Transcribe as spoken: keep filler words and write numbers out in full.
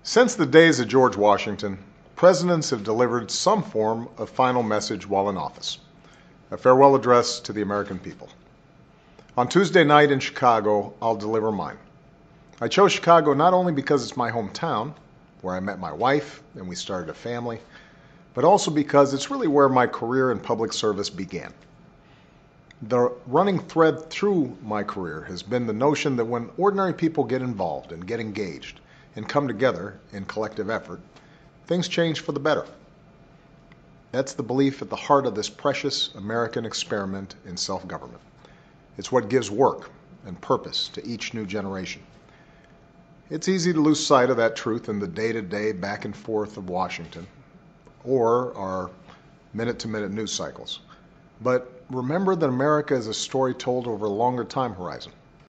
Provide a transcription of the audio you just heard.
Since the days of George Washington, presidents have delivered some form of final message while in office, a farewell address to the American people. On Tuesday night in Chicago, I'll deliver mine. I chose Chicago not only because it's my hometown, where I met my wife and we started a family, but also because it's really where my career in public service began. The running thread through my career has been the notion that when ordinary people get involved and get engaged and come together in collective effort, things change for the better. That's the belief at the heart of this precious American experiment in self-government. It's what gives work and purpose to each new generation. It's easy to lose sight of that truth in the day-to-day back and forth of Washington or our minute-to-minute news cycles. But remember that America is a story told over a longer time horizon.